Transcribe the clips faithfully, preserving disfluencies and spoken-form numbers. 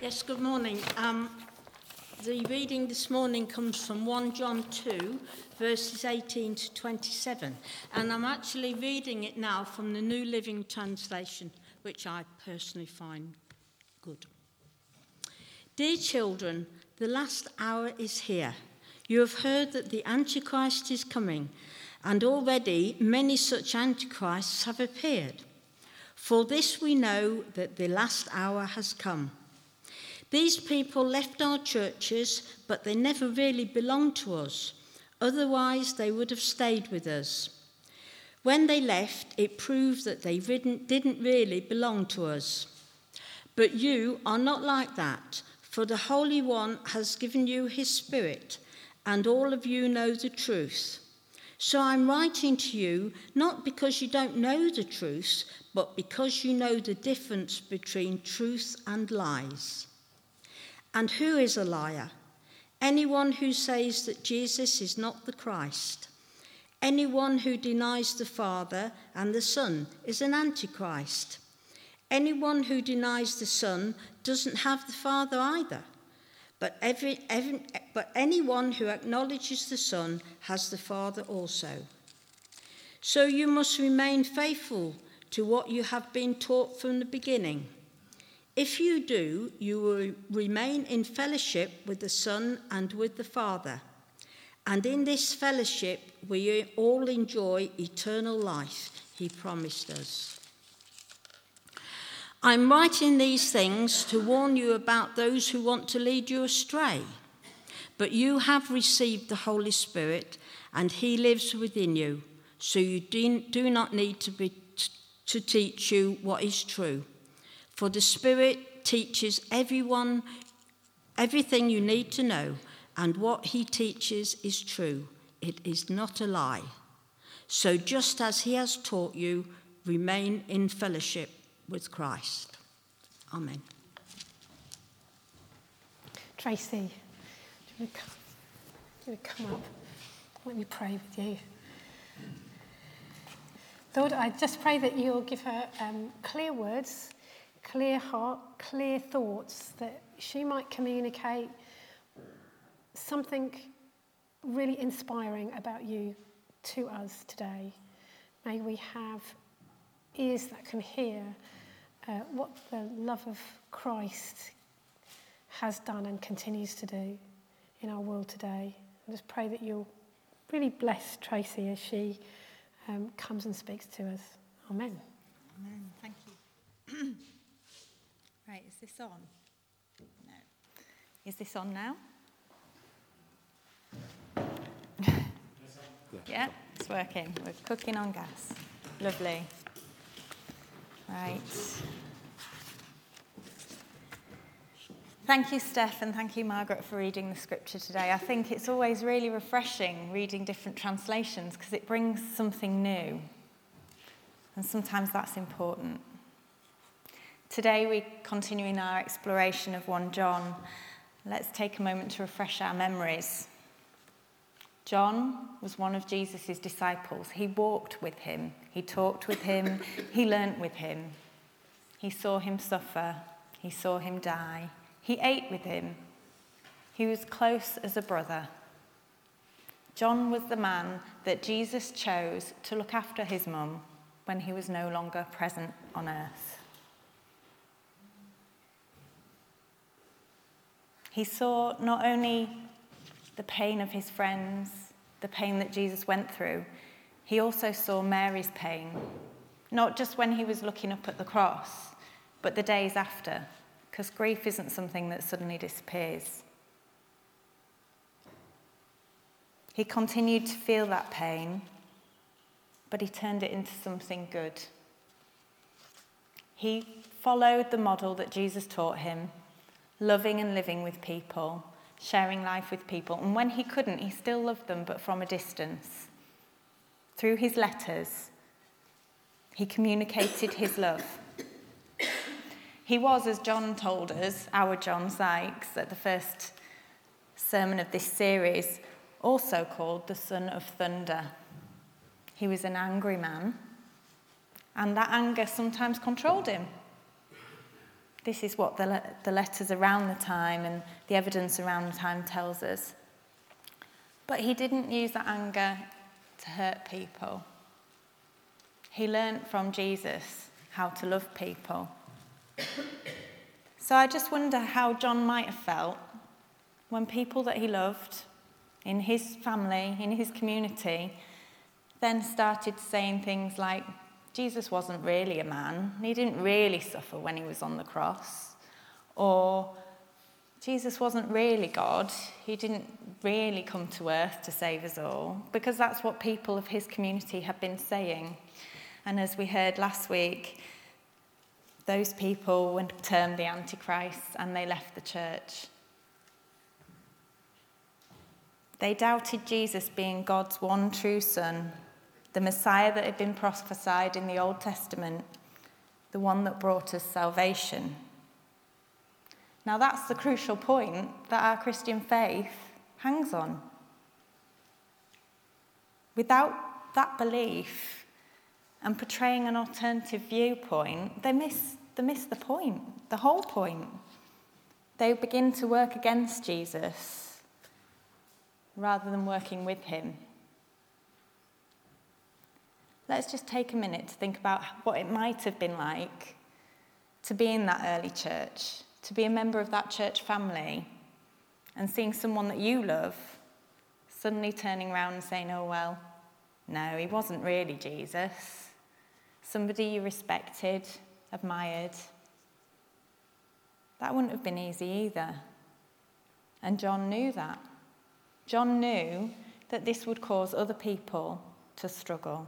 Yes, good morning. Um, the reading this morning comes from First John two, verses eighteen to twenty-seven. And I'm actually reading it now from the New Living Translation, which I personally find good. Dear children, the last hour is here. You have heard that the Antichrist is coming, and already many such Antichrists have appeared. For this we know that the last hour has come. These people left our churches, but they never really belonged to us. Otherwise, they would have stayed with us. When they left, it proved that they didn't really belong to us. But you are not like that, for the Holy One has given you his Spirit, and all of you know the truth. So I'm writing to you not because you don't know the truth, but because you know the difference between truth and lies. And who is a liar? Anyone who says that Jesus is not the Christ. Anyone who denies the Father and the Son is an Antichrist. Anyone who denies the Son doesn't have the Father either. But, every, every, but anyone who acknowledges the Son has the Father also. So you must remain faithful to what you have been taught from the beginning. If you do, you will remain in fellowship with the Son and with the Father. And in this fellowship, we all enjoy eternal life, he promised us. I'm writing these things to warn you about those who want to lead you astray. But you have received the Holy Spirit, and he lives within you, so you do not need to be to teach you what is true. For the Spirit teaches everyone everything you need to know, and what he teaches is true. It is not a lie. So just as he has taught you, remain in fellowship with Christ. Amen. Tracy, do you want to come, do you want to come up? Let me pray with you. Lord, I just pray that you'll give her um, clear words, clear heart, clear thoughts, that she might communicate something really inspiring about you to us today. May we have ears that can hear uh, what the love of Christ has done and continues to do in our world today. I just pray that you'll really bless Tracy as she um, comes and speaks to us. Amen. Amen. Thank you. Right, is this on? No. Is this on now? Yeah, it's working. We're cooking on gas. Lovely. Right. Thank you, Steph, and thank you, Margaret, for reading the scripture today. I think it's always really refreshing reading different translations because it brings something new. And sometimes that's important. Today we're continuing our exploration of First John. Let's take a moment to refresh our memories. John was one of Jesus' disciples. He walked with him. He talked with him. He learnt with him. He saw him suffer. He saw him die. He ate with him. He was close as a brother. John was the man that Jesus chose to look after his mum when he was no longer present on earth. He saw not only the pain of his friends, the pain that Jesus went through, he also saw Mary's pain, not just when he was looking up at the cross, but the days after, because grief isn't something that suddenly disappears. He continued to feel that pain, but he turned it into something good. He followed the model that Jesus taught him, loving and living with people, sharing life with people. And when he couldn't, he still loved them, but from a distance. Through his letters, he communicated his love. He was, as John told us, our John Sykes, at the first sermon of this series, also called the Son of Thunder. He was an angry man, and that anger sometimes controlled him. This is what the, le- the letters around the time and the evidence around the time tells us. But he didn't use that anger to hurt people. He learnt from Jesus how to love people. So I just wonder how John might have felt when people that he loved in his family, in his community, then started saying things like, Jesus wasn't really a man. He didn't really suffer when he was on the cross. Or Jesus wasn't really God. He didn't really come to earth to save us all. Because that's what people of his community have been saying. And as we heard last week, those people were termed the Antichrists and they left the church. They doubted Jesus being God's one true Son, the Messiah that had been prophesied in the Old Testament, the one that brought us salvation. Now that's the crucial point that our Christian faith hangs on. Without that belief and portraying an alternative viewpoint, they miss, they miss the point, the whole point. They begin to work against Jesus rather than working with him. Let's just take a minute to think about what it might have been like to be in that early church, to be a member of that church family, and seeing someone that you love suddenly turning around and saying, oh, well, no, he wasn't really Jesus. Somebody you respected, admired. That wouldn't have been easy either. And John knew that. John knew that this would cause other people to struggle.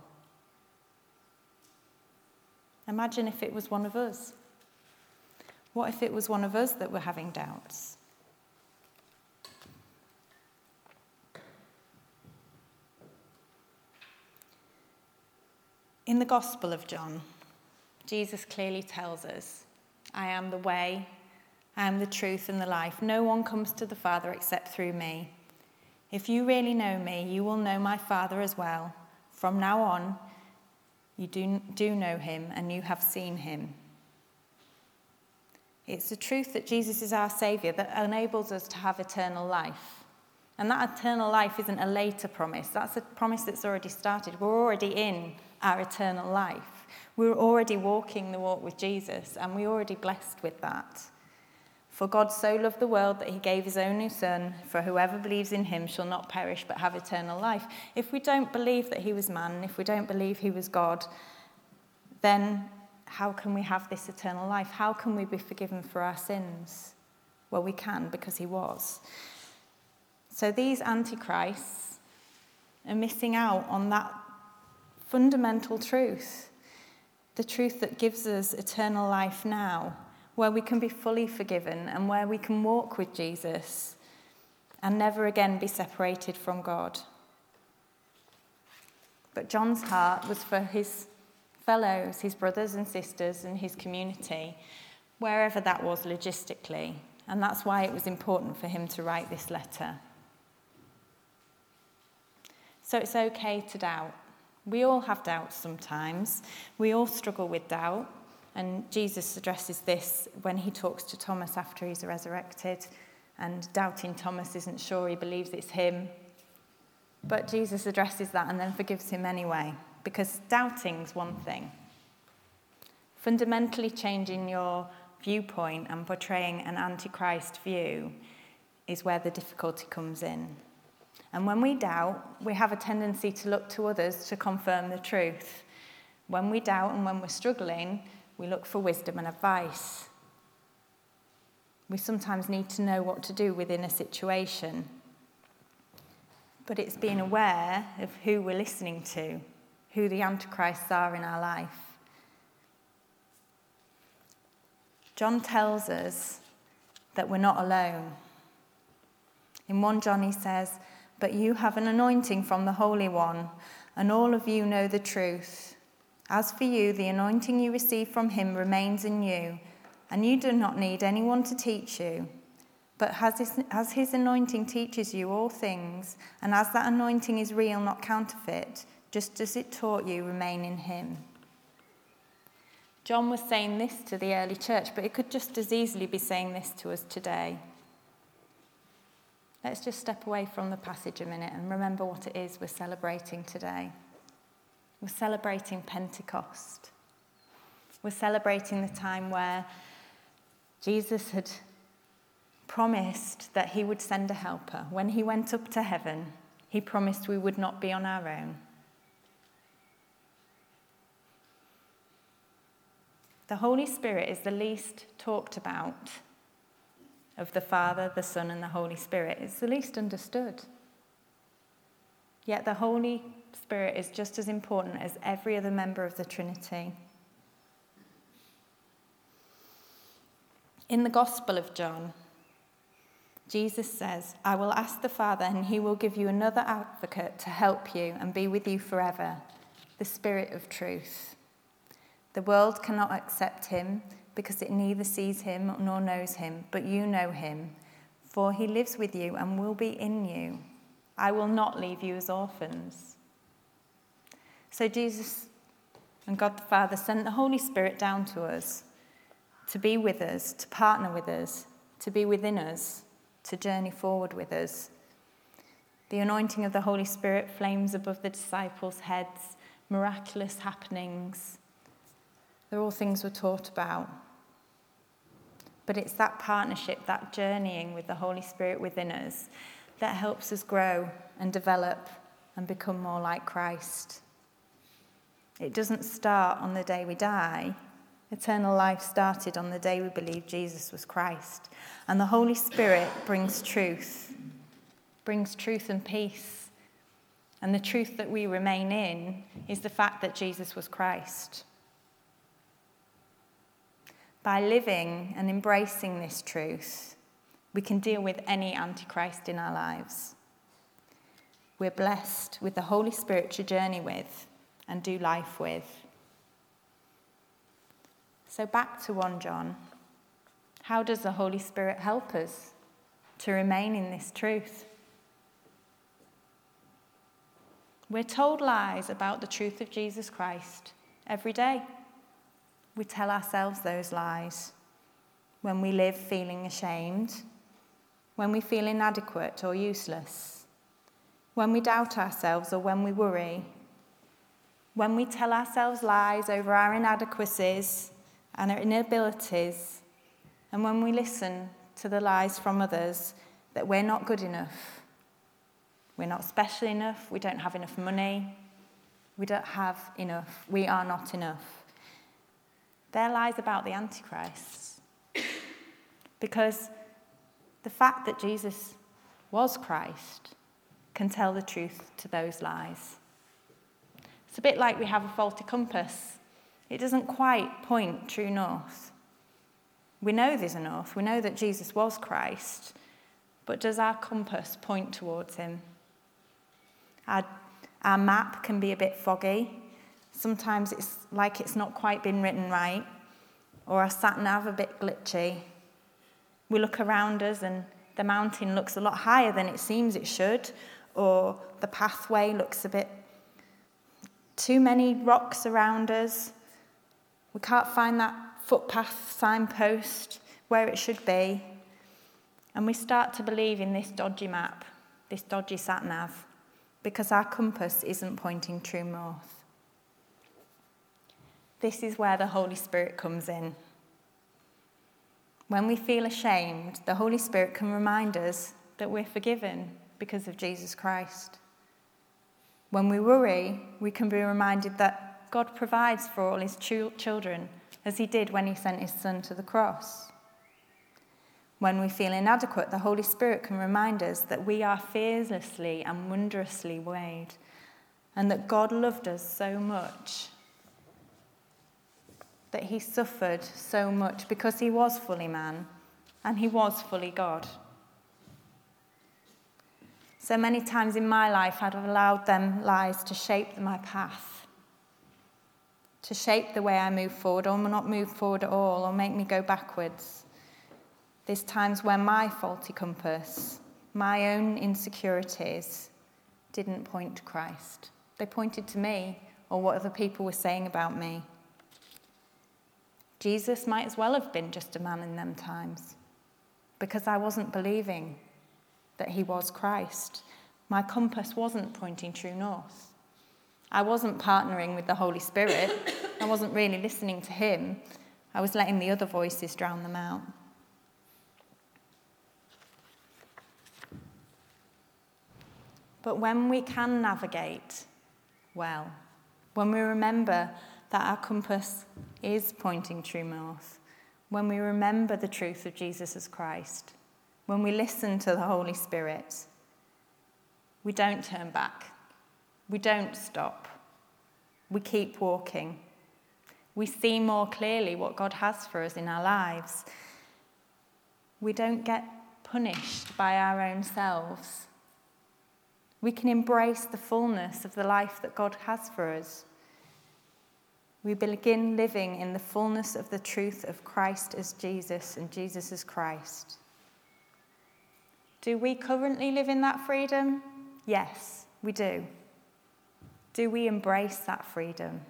Imagine if it was one of us. What if it was one of us that were having doubts? In the Gospel of John, Jesus clearly tells us, I am the way, I am the truth and the life. No one comes to the Father except through me. If you really know me, you will know my Father as well. From now on, you do, do know him and you have seen him. It's the truth that Jesus is our Saviour that enables us to have eternal life. And that eternal life isn't a later promise. That's a promise that's already started. We're already in our eternal life. We're already walking the walk with Jesus, and we're already blessed with that. For God so loved the world that he gave his only Son, for whoever believes in him shall not perish but have eternal life. If we don't believe that he was man, if we don't believe he was God, then how can we have this eternal life? How can we be forgiven for our sins? Well, we can, because he was. So these antichrists are missing out on that fundamental truth, the truth that gives us eternal life now, where we can be fully forgiven and where we can walk with Jesus and never again be separated from God. But John's heart was for his fellows, his brothers and sisters and his community, wherever that was logistically. And that's why it was important for him to write this letter. So it's okay to doubt. We all have doubts sometimes. We all struggle with doubt. And Jesus addresses this when he talks to Thomas after he's resurrected. And doubting Thomas isn't sure he believes it's him. But Jesus addresses that and then forgives him anyway. Because doubting's one thing. Fundamentally changing your viewpoint and portraying an antichrist view is where the difficulty comes in. And when we doubt, we have a tendency to look to others to confirm the truth. When we doubt and when we're struggling, we look for wisdom and advice. We sometimes need to know what to do within a situation. But it's being aware of who we're listening to, who the antichrists are in our life. John tells us that we're not alone. In First John he says, but you have an anointing from the Holy One, and all of you know the truth. As for you, the anointing you receive from him remains in you, and you do not need anyone to teach you. But as his, as his anointing teaches you all things, and as that anointing is real, not counterfeit, just as it taught you, remain in him. John was saying this to the early church, but it could just as easily be saying this to us today. Let's just step away from the passage a minute and remember what it is we're celebrating today. We're celebrating Pentecost. We're celebrating the time where Jesus had promised that he would send a helper. When he went up to heaven, he promised we would not be on our own. The Holy Spirit is the least talked about of the Father, the Son, and the Holy Spirit. It's the least understood. Yet the Holy Spirit is just as important as every other member of the Trinity. In the Gospel of John, Jesus says, "I will ask the Father, and he will give you another advocate to help you and be with you forever, the Spirit of truth. The world cannot accept him because it neither sees him nor knows him, but you know him, for he lives with you and will be in you. I will not leave you as orphans." So Jesus and God the Father sent the Holy Spirit down to us, to be with us, to partner with us, to be within us, to journey forward with us. The anointing of the Holy Spirit flames above the disciples' heads, miraculous happenings. They're all things we're taught about. But it's that partnership, that journeying with the Holy Spirit within us, that helps us grow and develop and become more like Christ. It doesn't start on the day we die. Eternal life started on the day we believed Jesus was Christ. And the Holy Spirit brings truth, brings truth and peace. And the truth that we remain in is the fact that Jesus was Christ. By living and embracing this truth, we can deal with any Antichrist in our lives. We're blessed with the Holy Spirit to journey with and do life with. So back to First John. How does the Holy Spirit help us to remain in this truth? We're told lies about the truth of Jesus Christ every day. We tell ourselves those lies when we live feeling ashamed, when we feel inadequate or useless, when we doubt ourselves or when we worry, when we tell ourselves lies over our inadequacies and our inabilities, and when we listen to the lies from others that we're not good enough, we're not special enough, we don't have enough money, we don't have enough, we are not enough. They're lies about the Antichrist. Because the fact that Jesus was Christ can tell the truth to those lies. It's a bit like we have a faulty compass. It doesn't quite point true north. We know there's a north. We know that Jesus was Christ. But does our compass point towards him? Our, our map can be a bit foggy. Sometimes it's like it's not quite been written right, or our sat-nav a bit glitchy. We look around us and the mountain looks a lot higher than it seems it should, or the pathway looks a bit too many rocks around us. We can't find that footpath signpost where it should be. And we start to believe in this dodgy map, this dodgy sat-nav, because our compass isn't pointing true north. This is where the Holy Spirit comes in. When we feel ashamed, the Holy Spirit can remind us that we're forgiven because of Jesus Christ. When we worry, we can be reminded that God provides for all his children, as he did when he sent his Son to the cross. When we feel inadequate, the Holy Spirit can remind us that we are fearlessly and wondrously made, and that God loved us so much, that he suffered so much because he was fully man and he was fully God. So many times in my life I'd have allowed them lies to shape my path, to shape the way I move forward, or not move forward at all, or make me go backwards. There's times when my faulty compass, my own insecurities, didn't point to Christ. They pointed to me or what other people were saying about me. Jesus might as well have been just a man in them times, because I wasn't believing that he was Christ. My compass wasn't pointing true north. I wasn't partnering with the Holy Spirit. I wasn't really listening to him. I was letting the other voices drown them out. But when we can navigate well, when we remember that our compass is pointing true north, when we remember the truth of Jesus as Christ, when we listen to the Holy Spirit, we don't turn back. We don't stop. We keep walking. We see more clearly what God has for us in our lives. We don't get punished by our own selves. We can embrace the fullness of the life that God has for us. We begin living in the fullness of the truth of Christ as Jesus and Jesus as Christ. Do we currently live in that freedom? Yes, we do. Do we embrace that freedom?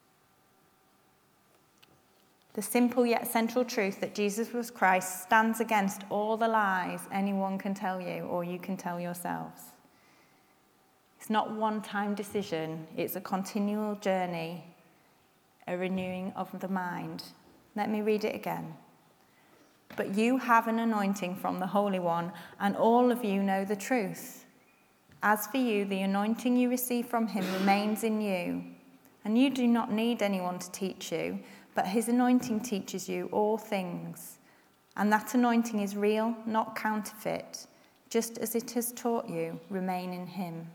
The simple yet central truth that Jesus was Christ stands against all the lies anyone can tell you or you can tell yourselves. It's not a one-time decision, it's a continual journey, a renewing of the mind. Let me read it again. But you have an anointing from the Holy One, and all of you know the truth. As for you, the anointing you receive from him remains in you, and you do not need anyone to teach you, but his anointing teaches you all things. And that anointing is real, not counterfeit. Just as it has taught you, remain in him.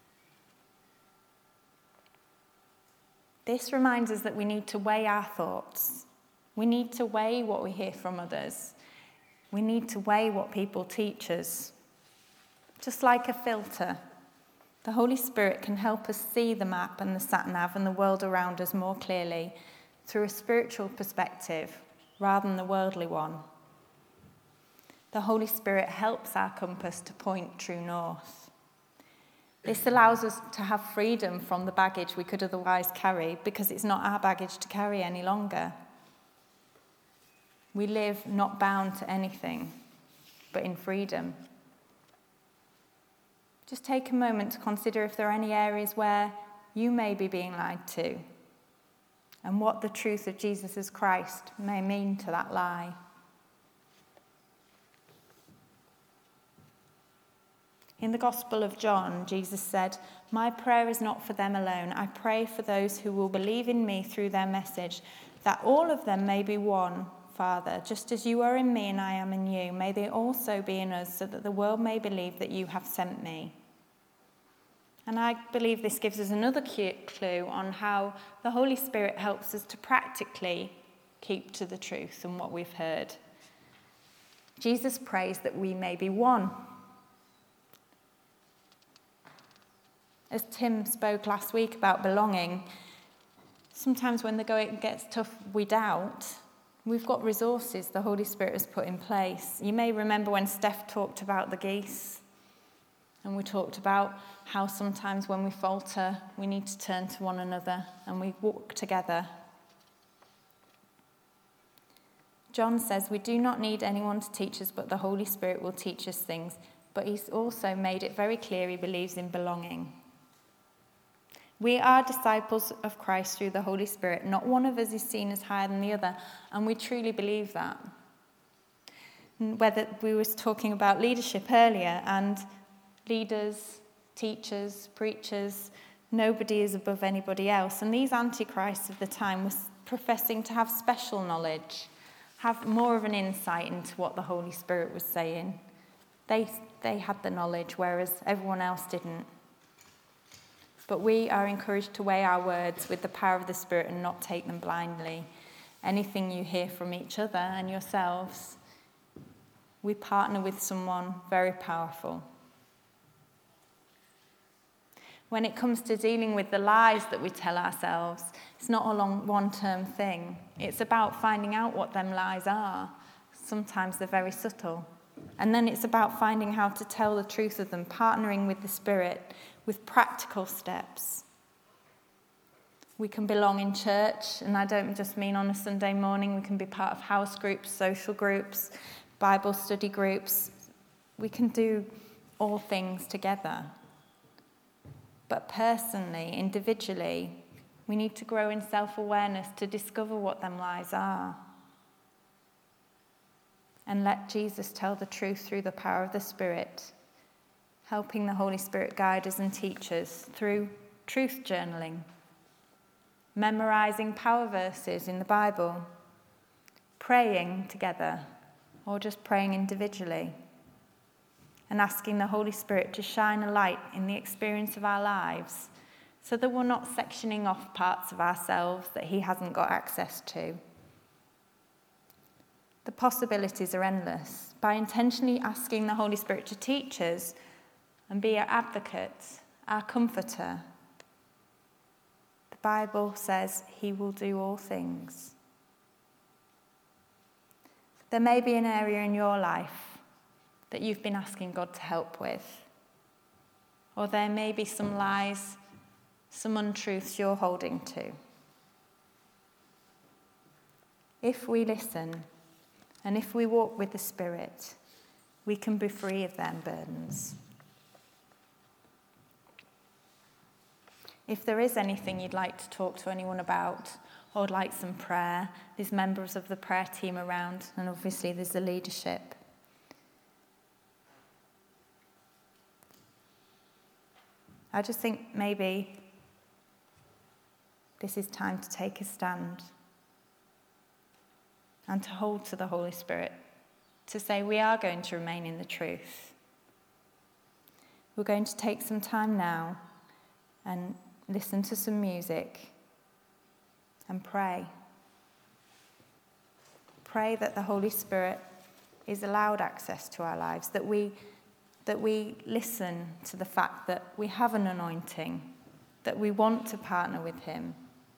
This reminds us that we need to weigh our thoughts. We need to weigh what we hear from others. We need to weigh what people teach us. Just like a filter, the Holy Spirit can help us see the map and the sat-nav and the world around us more clearly through a spiritual perspective rather than the worldly one. The Holy Spirit helps our compass to point true north. This allows us to have freedom from the baggage we could otherwise carry because it's not our baggage to carry any longer. We live not bound to anything, but in freedom. Just take a moment to consider if there are any areas where you may be being lied to and what the truth of Jesus as Christ may mean to that lie. In the Gospel of John, Jesus said, "My prayer is not for them alone. I pray for those who will believe in me through their message, that all of them may be one, Father, just as you are in me and I am in you. May they also be in us, so that the world may believe that you have sent me." And I believe this gives us another clue on how the Holy Spirit helps us to practically keep to the truth and what we've heard. Jesus prays that we may be one. As Tim spoke last week about belonging, sometimes when the going gets tough, we doubt. We've got resources the Holy Spirit has put in place. You may remember when Steph talked about the geese, and we talked about how sometimes when we falter, we need to turn to one another and we walk together. John says we do not need anyone to teach us, but the Holy Spirit will teach us things. But he's also made it very clear he believes in belonging. We are disciples of Christ through the Holy Spirit. Not one of us is seen as higher than the other, and we truly believe that. Whether we were talking about leadership earlier, and leaders, teachers, preachers, nobody is above anybody else. And these antichrists of the time were professing to have special knowledge, have more of an insight into what the Holy Spirit was saying. They, they had the knowledge, whereas everyone else didn't. But we are encouraged to weigh our words with the power of the Spirit and not take them blindly. Anything you hear from each other and yourselves, we partner with someone very powerful. When it comes to dealing with the lies that we tell ourselves, it's not a long one-term thing. It's about finding out what them lies are. Sometimes they're very subtle. And then it's about finding how to tell the truth of them, partnering with the Spirit with practical steps. We can belong in church, and I don't just mean on a Sunday morning. We can be part of house groups, social groups, Bible study groups. We can do all things together. But personally, individually, we need to grow in self-awareness to discover what them lies are. And let Jesus tell the truth through the power of the Spirit, helping the Holy Spirit guide us and teach us through truth journaling, memorizing power verses in the Bible, praying together, or just praying individually, and asking the Holy Spirit to shine a light in the experience of our lives so that we're not sectioning off parts of ourselves that he hasn't got access to. The possibilities are endless. By intentionally asking the Holy Spirit to teach us and be our advocate, our comforter, the Bible says he will do all things. There may be an area in your life that you've been asking God to help with. Or there may be some lies, some untruths you're holding to. If we listen, and if we walk with the Spirit, we can be free of them burdens. If there is anything you'd like to talk to anyone about, or would like some prayer, there's members of the prayer team around, and obviously there's the leadership. I just think maybe this is time to take a stand and to hold to the Holy Spirit, to say we are going to remain in the truth. We're going to take some time now and listen to some music and pray. Pray that the Holy Spirit is allowed access to our lives, that we that we listen to the fact that we have an anointing, that we want to partner with him,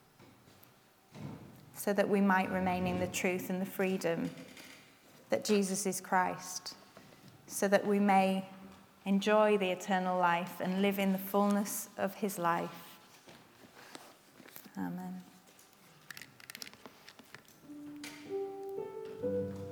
so that we might remain in the truth and the freedom that Jesus is Christ, so that we may enjoy the eternal life and live in the fullness of his life. Amen.